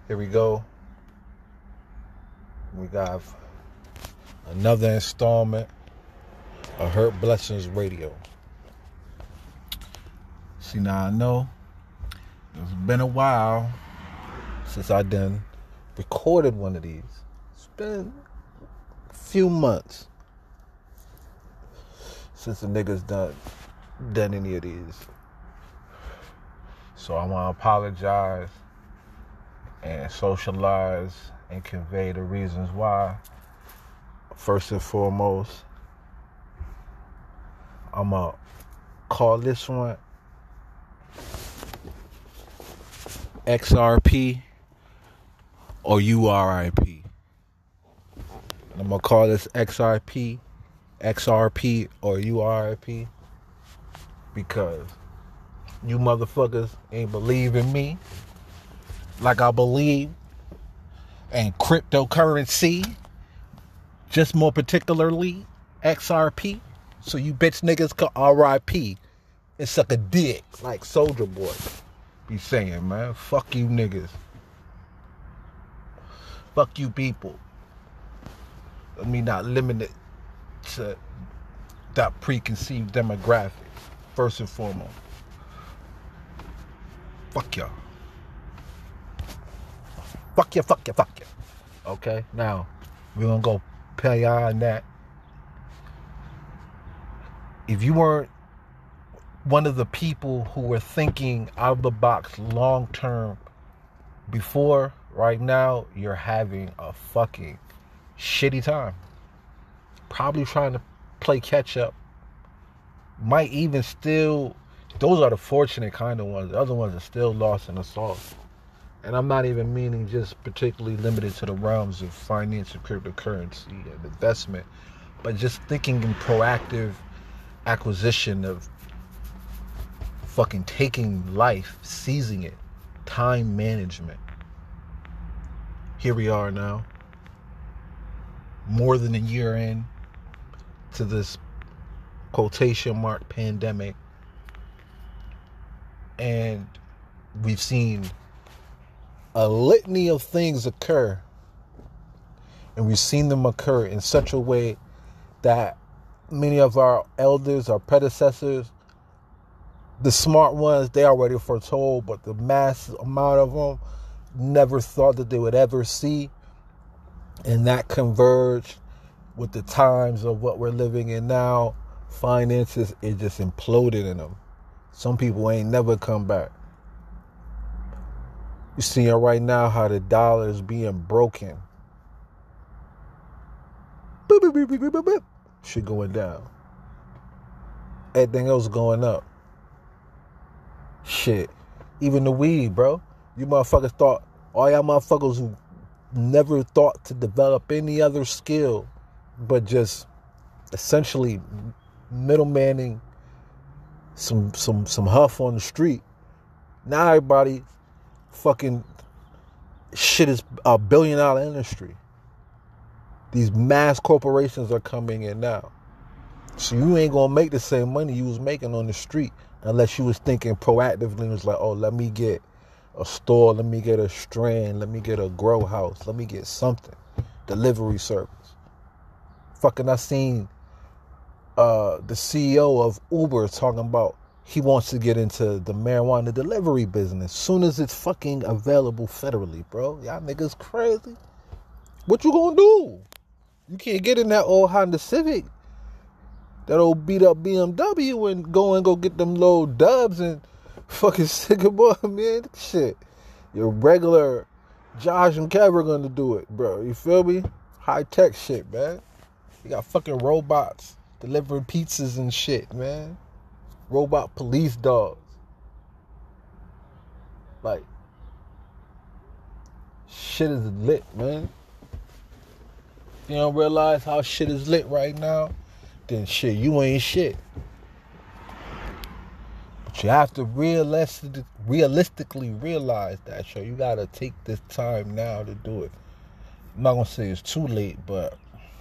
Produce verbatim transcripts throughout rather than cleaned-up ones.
Here we go. We got another installment of Hurt Blessings Radio. See, now I know it's been a while since I done recorded one of these. It's been a few months since the niggas done done any of these. So I want to apologize and socialize and convey the reasons why. First and foremost, I'm going to call this one X R P or U R I P. I'm going to call this X R P, X R P or U R I P because you motherfuckers ain't believe in me like I believe in cryptocurrency, just more particularly X R P. So you bitch niggas can R I P and suck a dick like Soulja Boy be saying, man. Fuck you niggas. Fuck you people. Let me not limit it to that preconceived demographic. First and foremost. Fuck y'all. Fuck ya, fuck ya, fuck ya. Okay, now we're gonna go beyond that. If you weren't one of the people who were thinking out of the box long term before, right now you're having a fucking shitty time. Probably trying to play catch up. Might even still, those are the fortunate kind of ones. The other ones are still lost in the sauce. And I'm not even meaning just particularly limited to the realms of finance and cryptocurrency and investment, but just thinking in proactive acquisition of fucking taking life, seizing it, time management. Here we are now, more than a year in to this quotation mark pandemic, and we've seen a litany of things occur, and we've seen them occur in such a way that many of our elders, our predecessors, the smart ones, they already foretold, but the mass amount of them never thought that they would ever see. And that converged with the times of what we're living in now. Finances, it just imploded in them. Some people ain't never come back. You're seeing right now how the dollar is being broken. Boop, boop, boop, boop, boop, boop. Shit going down. Everything else going up. Shit. Even the weed, bro. You motherfuckers thought, all y'all motherfuckers who never thought to develop any other skill, but just essentially middlemaning some some some huff on the street. Now everybody fucking shit is a billion dollar industry. These mass corporations are coming in now. So you ain't gonna make the same money you was making on the street unless you was thinking proactively and was like, oh, let me get a store, let me get a strand, let me get a grow house, let me get something. Delivery service. Fucking I seen uh, the C E O of Uber talking about he wants to get into the marijuana delivery business soon as it's fucking available federally, bro. Y'all niggas crazy. What you gonna do? You can't get in that old Honda Civic, that old beat up B M W, and go and go get them low dubs and fucking sick boy, man. Shit. Your regular Josh and Kev are gonna do it, bro. You feel me? High tech shit, man. You got fucking robots delivering pizzas and shit, man. Robot police dogs. Like, shit is lit, man. You don't realize how shit is lit right now? Then shit, you ain't shit. But you have to realistic, realistically realize that, so you gotta take this time now to do it. I'm not gonna say it's too late, but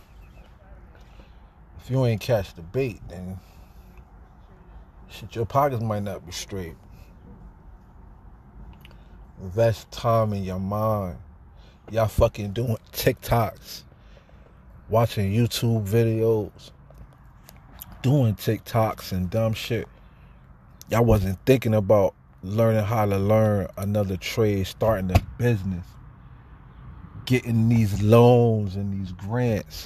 if you ain't catch the bait, then shit, your pockets might not be straight. invest time in your mind. Y'all fucking doing TikToks, watching YouTube videos, doing TikToks and dumb shit. Y'all wasn't thinking about learning how to learn another trade, starting a business, getting these loans and these grants.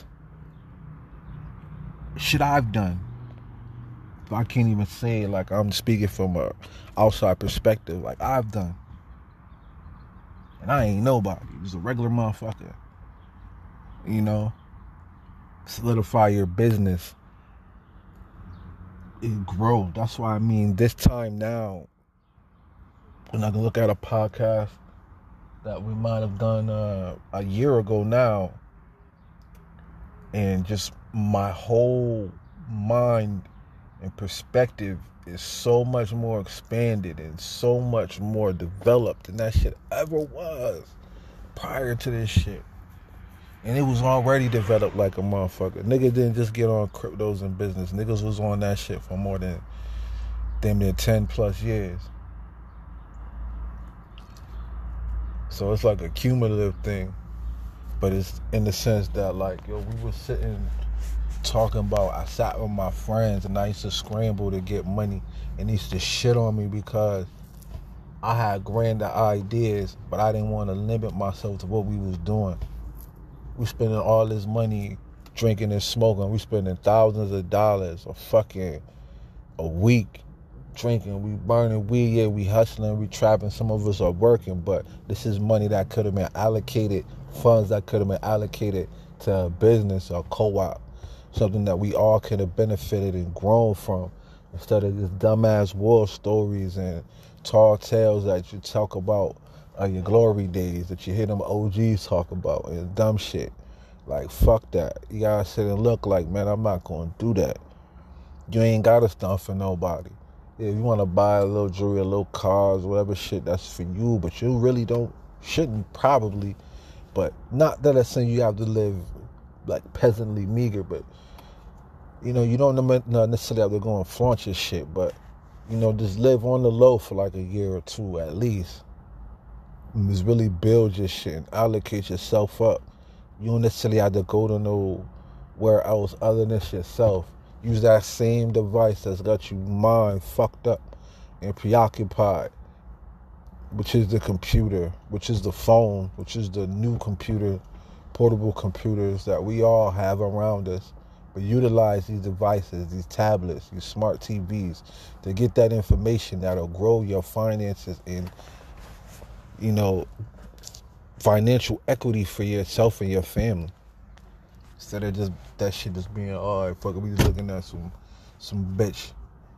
Shit I've done. I can't even say it like I'm speaking from a outside perspective. Like I've done. And I ain't nobody. Just a regular motherfucker. You know? Solidify your business. It grow. That's why I mean this time now, when I can look at a podcast that we might have done uh, a year ago now, and just my whole mind and perspective is so much more expanded and so much more developed than that shit ever was prior to this shit. And it was already developed like a motherfucker. Niggas didn't just get on cryptos and business. Niggas was on that shit for more than damn near ten plus years. So it's like a cumulative thing. But it's in the sense that like, yo, we were sitting talking about, I sat with my friends and I used to scramble to get money and they used to shit on me because I had grander ideas, but I didn't want to limit myself to what we was doing. We spending all this money drinking and smoking. We spending thousands of dollars a fucking a week drinking. We burning weed, yeah, we hustling, we trapping. Some of us are working, but this is money that could have been allocated, funds that could have been allocated to a business or co-op. Something that we all could have benefited and grown from, instead of this dumbass war stories and tall tales that you talk about uh, your glory days, that you hear them O Gs talk about, and dumb shit. Like, fuck that. You gotta sit and look like, man, I'm not gonna do that. You ain't gotta stunt for nobody. Yeah, if you wanna buy a little jewelry, a little cars, whatever shit, that's for you, but you really don't, shouldn't probably, but not that I'm saying you have to live like peasantly meager, but you know, you don't necessarily have to go and flaunt your shit, but you know, just live on the low for like a year or two at least. And just really build your shit and allocate yourself up. You don't necessarily have to go to nowhere else other than yourself. Use that same device that's got you mind fucked up and preoccupied, which is the computer, which is the phone, which is the new computer, portable computers that we all have around us. But utilize these devices, these tablets, these smart T Vs to get that information that'll grow your finances and, you know, financial equity for yourself and your family. Instead of just that shit just being, oh, fuck it, we just looking at some some bitch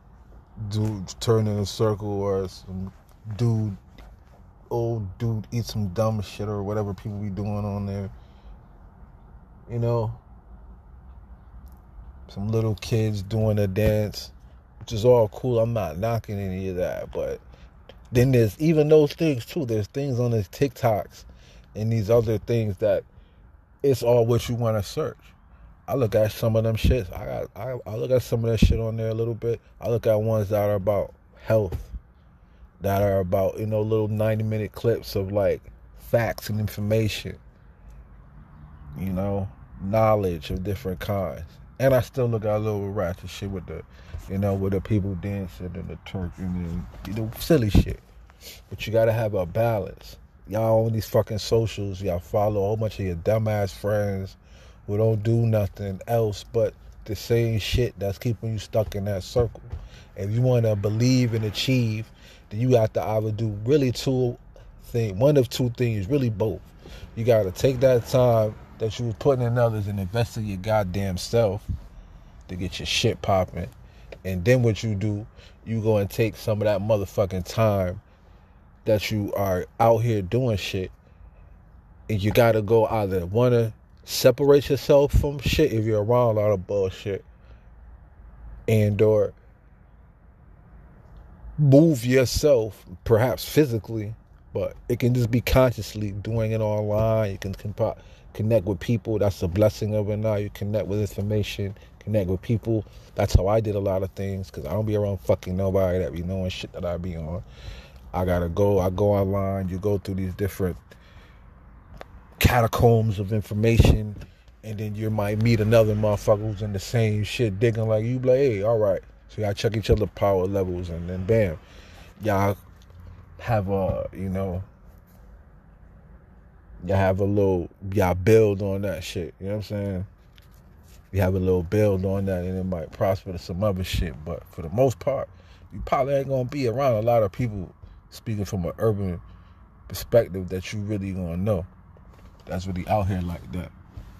dude turn in a circle, or some dude, old dude eat some dumb shit, or whatever people be doing on there. You know? Some little kids doing a dance, which is all cool. I'm not knocking any of that. But then there's even those things too. There's things on these TikToks and these other things that it's all what you want to search. I look at some of them shits. I got. I, I look at some of that shit on there a little bit. I look at ones that are about health, that are about, you know, little ninety minute clips of like facts and information. You know, knowledge of different kinds. And I still look at a little ratchet shit with the, you know, with the people dancing and the twerking and, you know, silly shit. But you gotta have a balance. Y'all on these fucking socials, y'all follow a whole bunch of your dumbass friends who don't do nothing else but the same shit that's keeping you stuck in that circle. If you want to believe and achieve, then you have to either do really two things, one of two things, really both. You gotta take that time that you was putting in others and invest in your goddamn self to get your shit popping. And then what you do, you go and take some of that motherfucking time that you are out here doing shit, and you gotta go either wanna separate yourself from shit if you're around a lot of bullshit, and or move yourself, perhaps physically, but it can just be consciously doing it online. You can comp- connect with people. That's the blessing of it now. You connect with information, connect with people. That's how I did a lot of things, because I don't be around fucking nobody that be knowing shit that I be on. I gotta go. I go online. You go through these different catacombs of information, and then you might meet another motherfucker who's in the same shit, digging like you. Like, hey, all right. So y'all check each other's power levels, and then bam, y'all have a, you know, y'all have a little, y'all build on that shit. You know what I'm saying? You have a little build on that, and it might prosper to some other shit. But for the most part, you probably ain't gonna be around a lot of people speaking from an urban perspective that you really gonna know. That's really out here like that.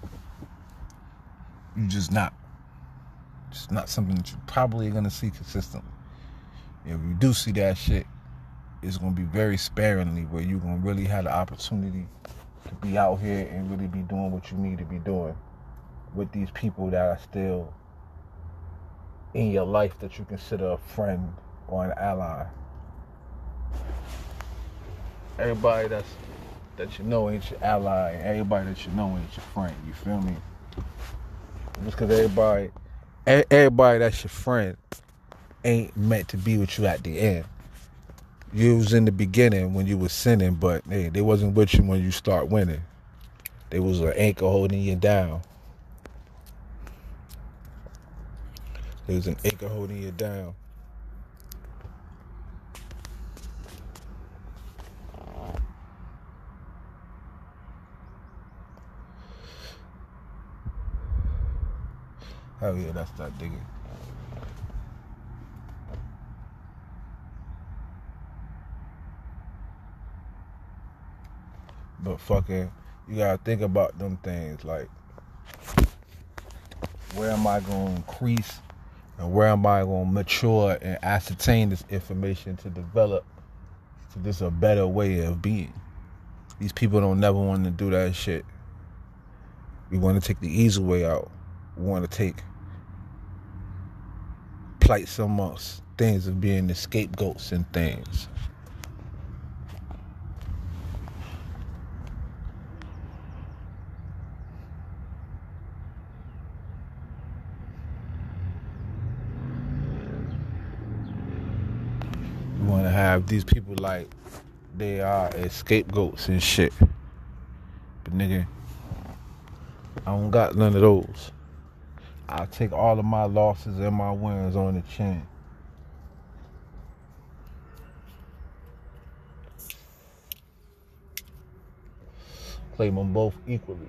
You just not. It's not something that you're probably gonna see consistently. If you do see that shit, it's gonna be very sparingly, where you're gonna really have the opportunity to be out here and really be doing what you need to be doing with these people that are still in your life that you consider a friend or an ally. Everybody that's that you know ain't your ally, and everybody that you know ain't your friend. You feel me? Just because everybody, everybody that's your friend ain't meant to be with you at the end. You was in the beginning when you was sinning, but hey, they wasn't with you when you start winning. They was an anchor holding you down. They was an anchor holding you down. Hell yeah, that's that digging. But fucking, you gotta think about them things like, where am I gonna increase and where am I gonna mature and ascertain this information to develop to this a better way of being. These people don't never want to do that shit. We want to take the easy way out. We want to take plights amongst things of being the scapegoats and things. We want to have these people like they are as scapegoats and shit. But nigga, I don't got none of those. I take all of my losses and my wins on the chin. Claim them both equally.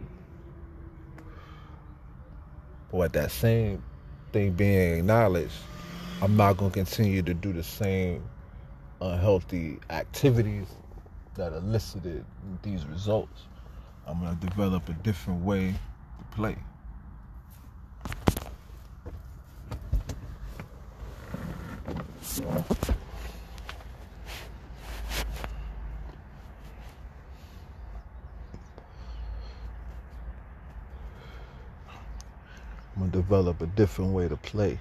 But with that same thing being acknowledged, I'm not going to continue to do the same unhealthy activities that elicited these results. I'm going to develop a different way to play. I'm going to develop a different way to play.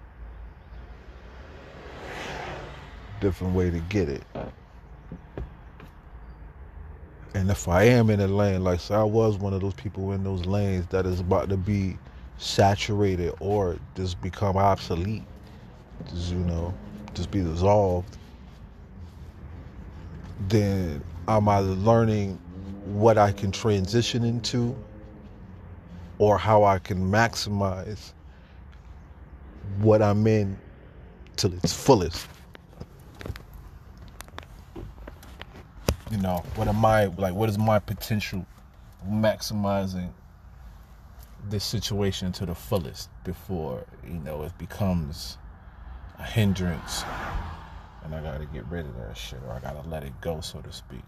Different way to get it. And if I am in a lane, like so I was one of those people in those lanes that is about to be saturated or just become obsolete, just, you know, just be dissolved, then I'm either learning what I can transition into or how I can maximize what I'm in to its fullest. You know, what am I, like, what is my potential maximizing this situation to the fullest before, you know, it becomes a hindrance and I gotta get rid of that shit, or I gotta let it go, so to speak.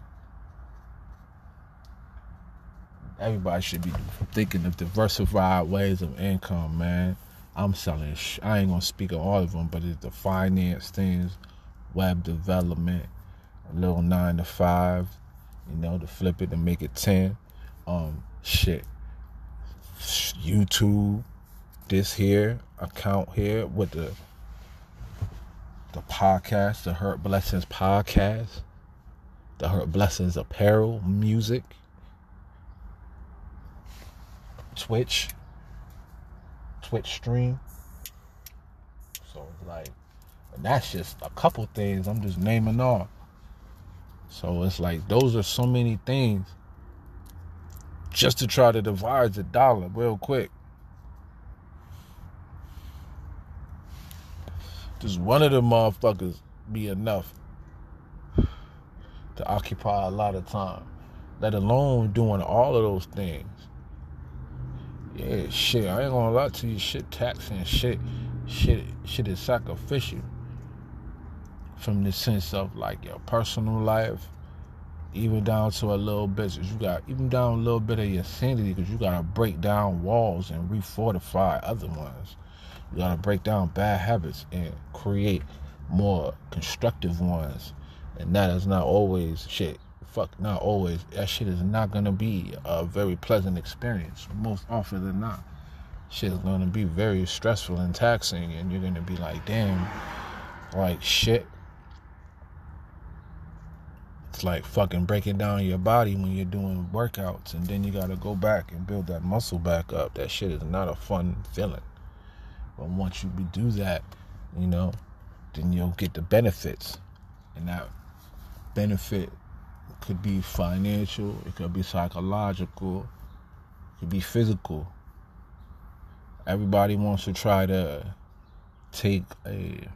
Everybody should be thinking of diversified ways of income, man. I'm selling sh- I ain't gonna speak of all of them, but it's the finance things, web development, a little nine to five, you know, to flip it and make it ten. Um, shit. YouTube, this here, account here with the the podcast, the Hurt Blessings podcast, the Hurt Blessings apparel, music, Twitch, Twitch stream. So like, and that's just a couple things. I'm just naming off. So it's like those are so many things just to try to divide the dollar real quick. Just one of them motherfuckers be enough to occupy a lot of time, let alone doing all of those things. Yeah, shit, I ain't gonna lie to you, shit taxing, shit, shit, shit is sacrificial from the sense of like your personal life, even down to a little bit, you got, even down a little bit of your sanity, because you gotta break down walls and refortify other ones. You gotta break down bad habits and create more constructive ones. And that is not always shit. Fuck, not always. That shit is not gonna be a very pleasant experience. Most often than not, shit is gonna be very stressful and taxing, and you're gonna be like, damn, like shit. It's like fucking breaking down your body when you're doing workouts, and then you gotta go back and build that muscle back up. That shit is not a fun feeling. But once you do that, you know, then you'll get the benefits. And that benefit could be financial, it could be psychological, it could be physical. Everybody wants to try to take a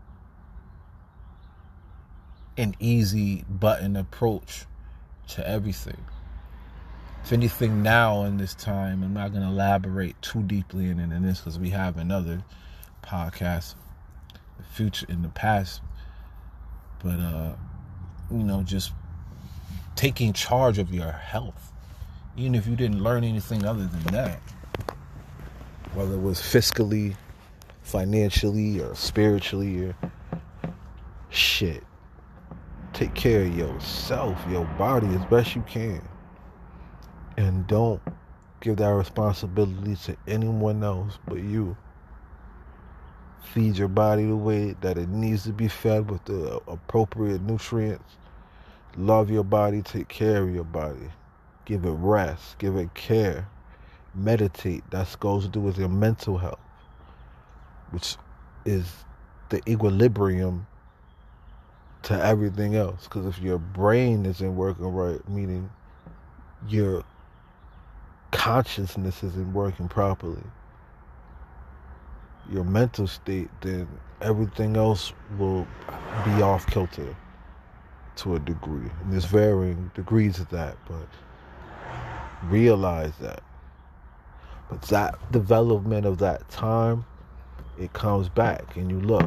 an easy button approach to everything. If anything, now in this time, I'm not going to elaborate too deeply in, in this because we have another podcast, the future in the past. But, uh, you know, just taking charge of your health, even if you didn't learn anything other than that, whether it was fiscally, financially, or spiritually, or shit. Take care of yourself, your body, as best you can. And don't give that responsibility to anyone else but you. Feed your body the way that it needs to be fed with the appropriate nutrients. Love your body, take care of your body. Give it rest, give it care. Meditate. That goes to do with your mental health, which is the equilibrium to everything else. Because if your brain isn't working right, meaning your consciousness isn't working properly, your mental state, then everything else will be off kilter to a degree. And there's varying degrees of that, but realize that. But that development of that time, it comes back, and you look.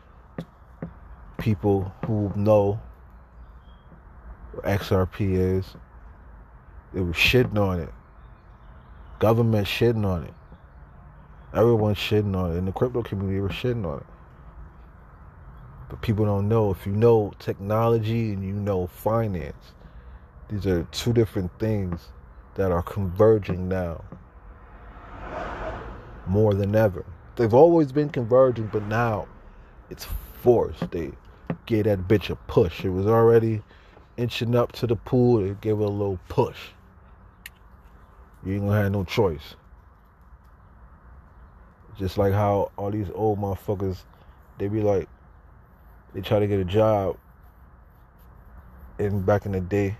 People who know what X R P is, they were shitting on it. Government shitting on it. Everyone's shitting on it. In the crypto community, we're shitting on it. But people don't know. If you know technology and you know finance, these are two different things that are converging now more than ever. They've always been converging, but now it's forced. They gave that bitch a push. It was already inching up to the pool. They gave it a little push. You ain't gonna have no choice. Just like how all these old motherfuckers, they be like, they try to get a job. And back in the day,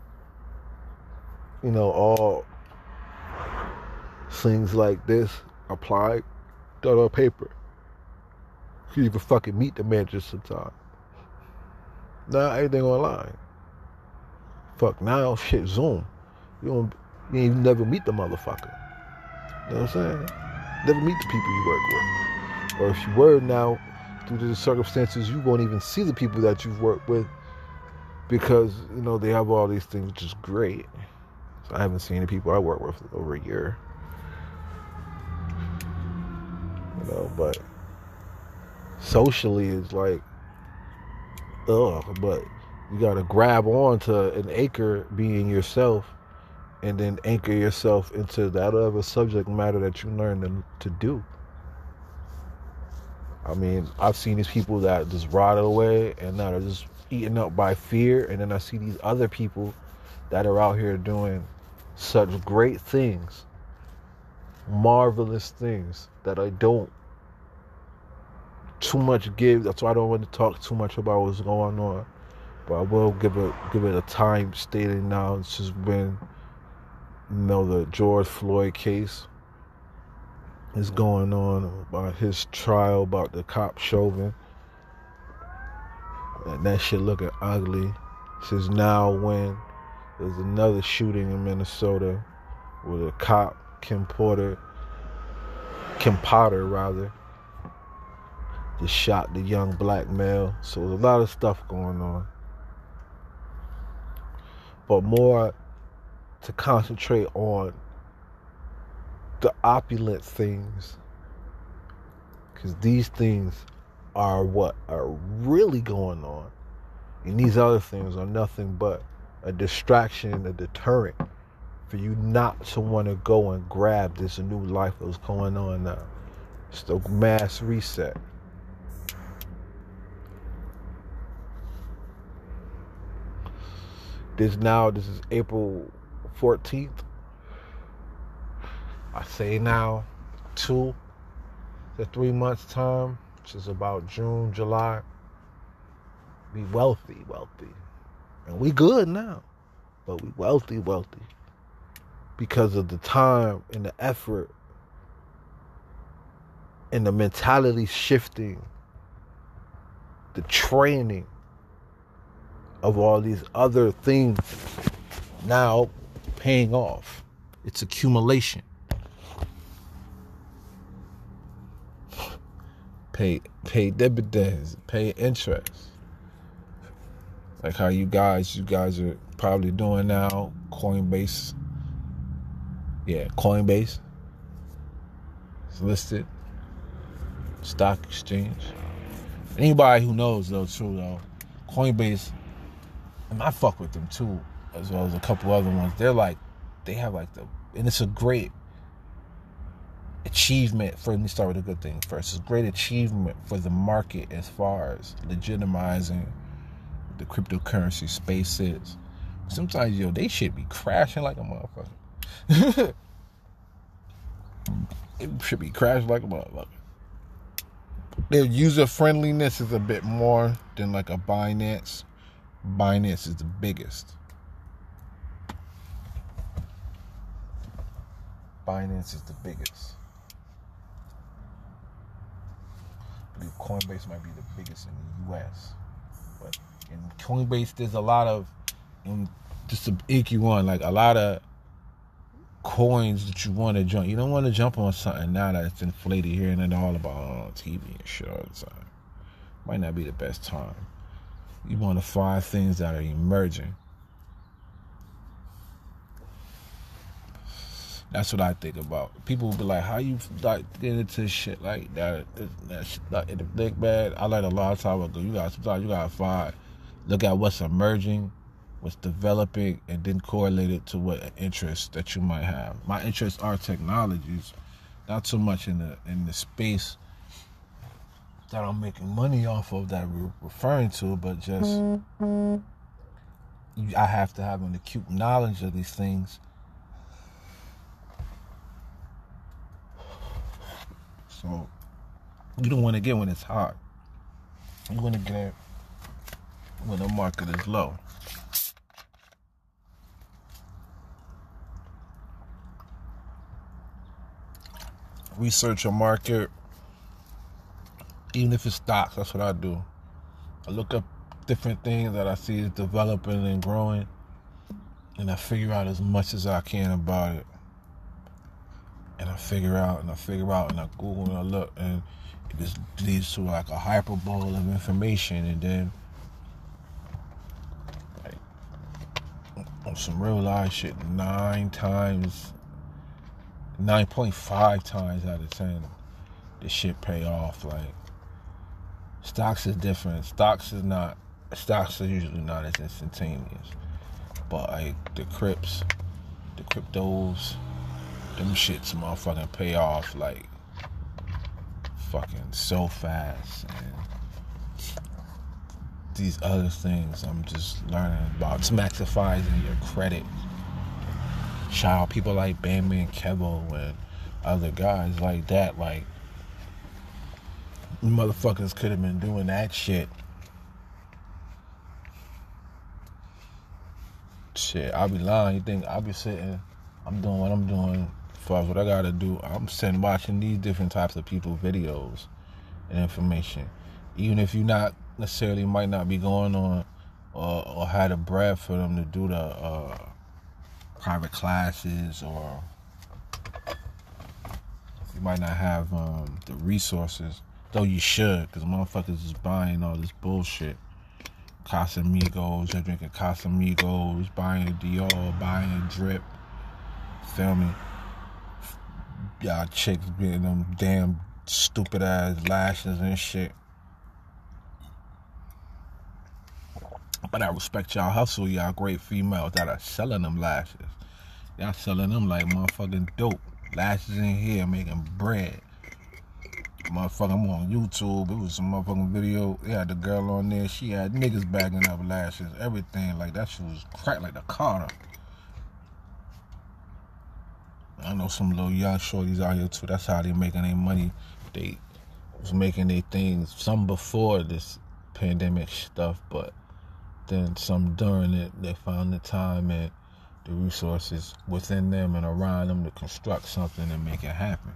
you know, all things like this applied, done on paper. You could even fucking meet the manager sometimes. Now everything online. Fuck, now shit Zoom. You don't, you ain't never meet the motherfucker. You know what I'm saying? Never meet the people you work with. Or if you were now, due to the circumstances, you won't even see the people that you've worked with because, you know, they have all these things, which is great. So I haven't seen any people I work with over a year. You know, but socially it's like, ugh, but you gotta grab on to an anchor being yourself and then anchor yourself into that other subject matter that you learned to, to do. I mean, I've seen these people that just rotted away and that are just eaten up by fear, and then I see these other people that are out here doing such great things, marvelous things that I don't too much give. That's why I don't want to talk too much about what's going on. But I will give it give it a time stating now. It's just been, you know, the George Floyd case is going on about his trial, about the cop Chauvin. And that shit looking ugly. Since now when there's another shooting in Minnesota with a cop, Kim Porter, Kim Potter rather, just shot the young black male. So there's a lot of stuff going on. But more to concentrate on the opulent things. Because these things are what are really going on. And these other things are nothing but a distraction, a deterrent for you not to want to go and grab this new life that's going on now. It's the mass reset. This now, this is April fourteenth. I say now, two to three months time, which is about June, July. Be wealthy, wealthy. And we good now. But we wealthy, wealthy. Because of the time and the effort and the mentality shifting, the training of all these other things now paying off. It's accumulation. Pay pay dividends, pay interest. Like how you guys, you guys are probably doing now, Coinbase. Yeah, Coinbase. It's listed. Stock exchange. Anybody who knows though, true though, Coinbase, and I fuck with them too, as well as a couple other ones. They're like, they have like the, and it's a great achievement for, let me start with a good thing first. It's a great achievement for the market as far as legitimizing the cryptocurrency space is. Sometimes, yo, they should be crashing like a motherfucker. It should be crashing like a motherfucker. Their user friendliness is a bit more than like a Binance. Binance is the biggest. Binance is the biggest. I believe Coinbase might be the biggest in the U S. But in Coinbase, there's a lot of, in just to ink you on, like a lot of coins that you want to jump. You don't want to jump on something now that's inflated here and then all about on T V and shit all the time. Might not be the best time. You want to find things that are emerging. That's what I think about. People will be like, how you like get into shit like that? That shit like in the big bad. I learned a lot of time ago. You got sometimes you gotta find, look at what's emerging, what's developing, and then correlate it to what interest that you might have. My interests are technologies, not so much in the in the space that I'm making money off of that we're referring to, but just mm-hmm. I have to have an acute knowledge of these things. So you don't want to get when it's hot. You want to get when the market is low. Research a market, even if it's stocks. That's what I do. I look up different things that I see is developing and growing, and I figure out as much as I can about it. And I figure out, and I figure out, and I Google and I look, and it just leads to like a hyperbole of information, and then like on some real life shit, nine times, nine point five times out of ten, this shit pay off. Like stocks is different. Stocks is not. Stocks are usually not as instantaneous, but like the crypts, the cryptos. Them shits motherfucking pay off like fucking so fast. And these other things I'm just learning about. It's maximizing your credit. Shout out people like Bambi and Kevo and other guys like that. Like, motherfuckers could have been doing that shit Shit, I'll be lying. You think I'll be sitting, I'm doing what I'm doing as far as what I gotta do. I'm sitting watching these different types of people videos and information. Even if you not necessarily might not be going on or, or had a bread for them to do the uh, private classes, or you might not have um, the resources, though you should, because motherfuckers is buying all this bullshit. Casamigos, they're drinking Casamigos, buying Dior, buying Drip, feel me? Y'all chicks getting them damn stupid ass lashes and shit. But I respect y'all hustle, y'all great females that are selling them lashes. Y'all selling them like motherfucking dope. Lashes in here making bread. Motherfucker, I'm on YouTube. It was some motherfucking video. They had the girl on there. She had niggas bagging up lashes, everything. Like, that shit was cracked like the Carter. I know some little young shorties out here too. That's how they making their money. They was making their things, some before this pandemic stuff, but then some during it. They found the time and the resources within them and around them to construct something and make it happen.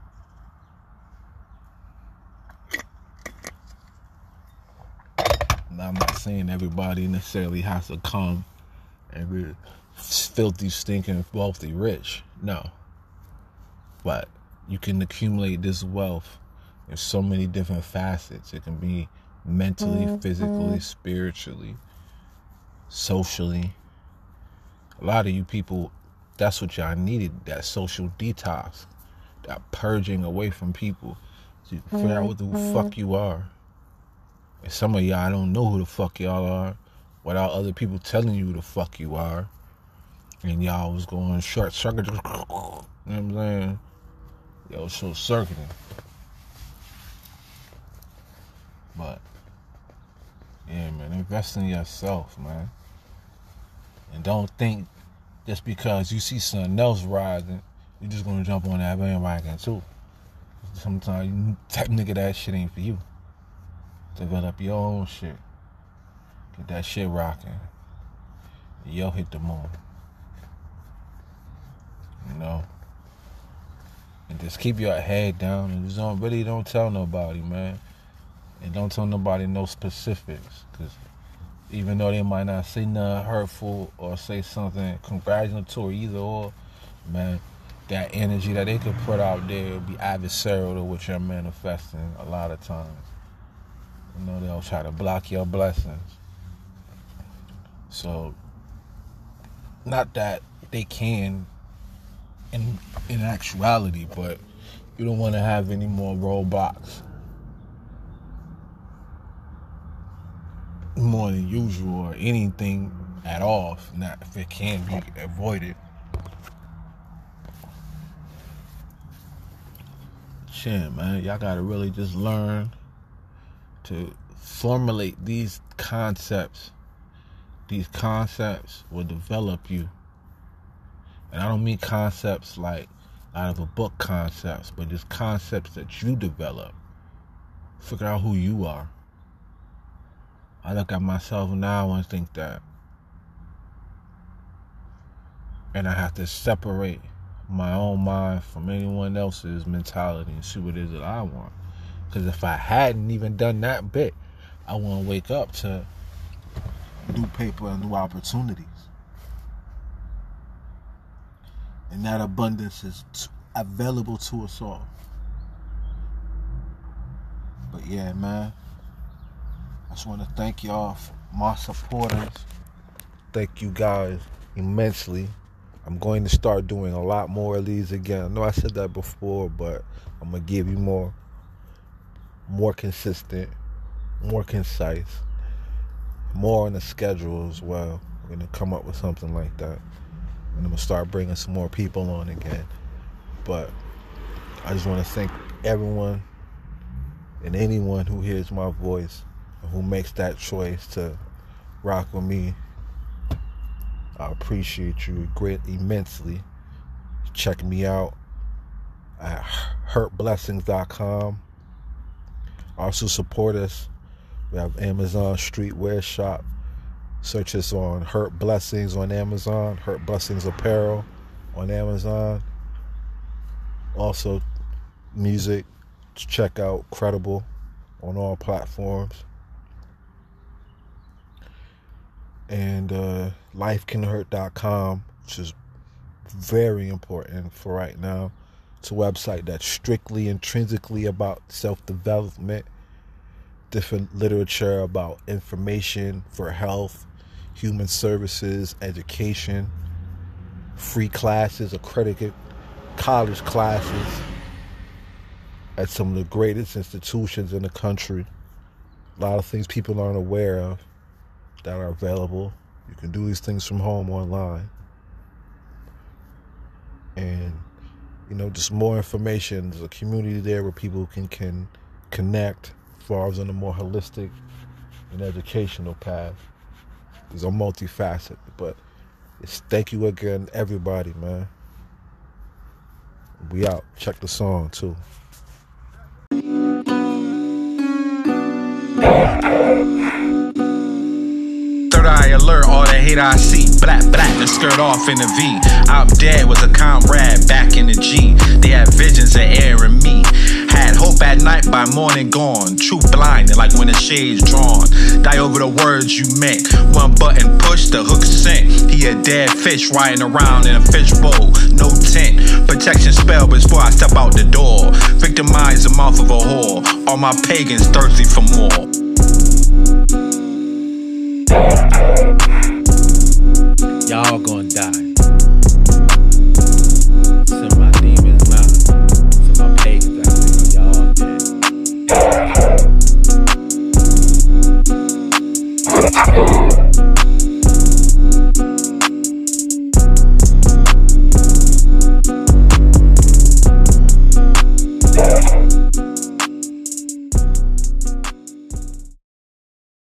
Now, I'm not saying everybody necessarily has to come and be filthy, stinking, wealthy, rich. No. But you can accumulate this wealth in so many different facets. It can be mentally, physically, spiritually, socially. A lot of you people, that's what y'all needed, that social detox, that purging away from people so you can figure out what the fuck you are. And some of y'all don't know who the fuck y'all are without other people telling you who the fuck you are. And y'all was going short circuit. You know what I'm saying? Yo, so circuiting. But, yeah, man, invest in yourself, man. And don't think just because you see something else rising, you're just going to jump on that bandwagon, too. Sometimes, you type nigga, that shit ain't for you. Develop your own shit. Get that shit rocking. Yo, hit the moon. You know? And just keep your head down and just don't, really don't tell nobody, man. And don't tell nobody no specifics. Because even though they might not say nothing hurtful or say something congratulatory, either or, man, that energy that they could put out there will be adversarial to what you're manifesting a lot of times. You know, they'll try to block your blessings. So, not that they can in in actuality, but you don't want to have any more roadblocks more than usual or anything at all, if not if it can be avoided. Shit, man, y'all gotta really just learn to formulate these concepts. These concepts will develop you. And I don't mean concepts like out of a book concepts, but just concepts that you develop. Figure out who you are. I look at myself now and think that. And I have to separate my own mind from anyone else's mentality and see what it is that I want. Because if I hadn't even done that bit, I want to wake up to new paper and new opportunities. And that abundance is t- available to us all. But yeah, man, I just want to thank y'all, for my supporters. Thank you guys immensely. I'm going to start doing a lot more of these again. I know I said that before, but I'm going to give you more. More consistent, more concise, more on the schedule as well. We're going to come up with something like that. And I'm going to start bringing some more people on again. But I just want to thank everyone and anyone who hears my voice and who makes that choice to rock with me. I appreciate you great immensely. Check me out at hurt blessings dot com. Also support us. We have Amazon Streetwear Shop. Search us on Hurt Blessings on Amazon, Hurt Blessings Apparel on Amazon. Also, music, check out Credible on all platforms. And uh, life can hurt dot com, which is very important for right now. It's a website that's strictly intrinsically about self-development, different literature about information for health, human services, education, free classes, accredited college classes at some of the greatest institutions in the country. A lot of things people aren't aware of that are available. You can do these things from home online. And, you know, just more information. There's a community there where people can, can connect as far as on a more holistic and educational path. These are multifaceted, but it's thank you again, everybody, man. We out. Check the song, too. Third eye alert, all the hate I see. Black, black, the skirt off in the V. Out dead was a comrade back in the G. They had visions of air and me. Had hope at night, by morning gone. Truth blinded like when the shade's drawn. Die over the words you meant. One button pushed, the hook sent. He a dead fish riding around in a fish bowl. No tent, protection spell before I step out the door. Victimize the mouth of a whore. All my pagans thirsty for more. Y'all gonna die.